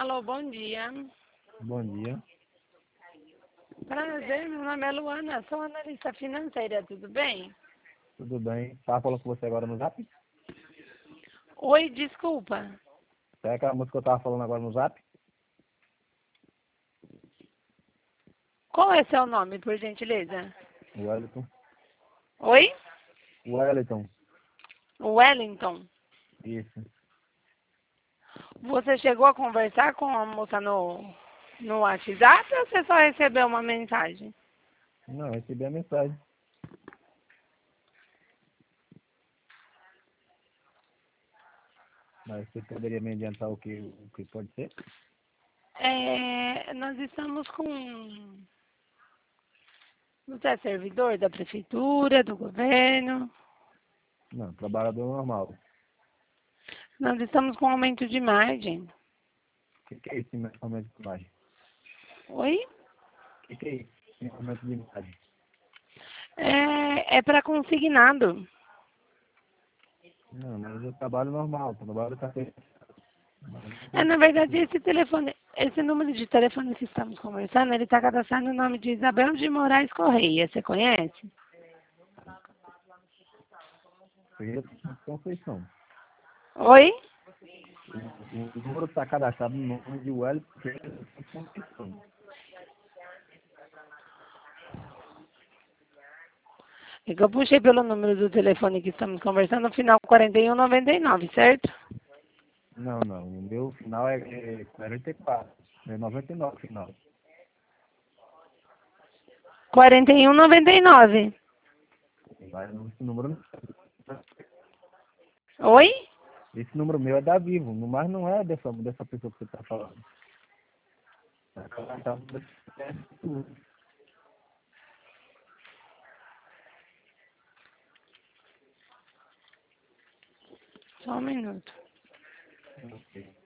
Alô, bom dia. Bom dia. Prazer, meu nome é Luana, sou analista financeira, tudo bem? Tudo bem? Tava falando com você agora no Zap? Oi, desculpa. É aquela música que eu tava falando agora no Zap? Qual é seu nome, por gentileza? Wellington. Oi? Wellington. Wellington. Isso. Você chegou a conversar com a moça no WhatsApp ou você só recebeu uma mensagem? Não, eu recebi a mensagem. Mas você poderia me adiantar o que pode ser? Nós estamos com... Você é servidor da prefeitura, do governo? Não, trabalhador normal. Nós estamos com aumento de margem. O que é isso, aumento de imagem? Oi? O que é isso, aumento de imagem? É para consignado. Não, mas eu trabalho normal, trabalho café. Na verdade, esse número de telefone que estamos conversando, ele está cadastrado no nome de Isabel de Moraes Correia. Você conhece? Conceição. Oi? O número está cadastrado no nome de Wellington Conceição. É que eu puxei pelo número do telefone que estamos conversando, no final 4199, certo? Não, o meu final é 44. É 99 final. 4199. Mas esse número, Oi? esse número meu é da Vivo, mas não é dessa pessoa que você está falando. Só um minuto. Ok.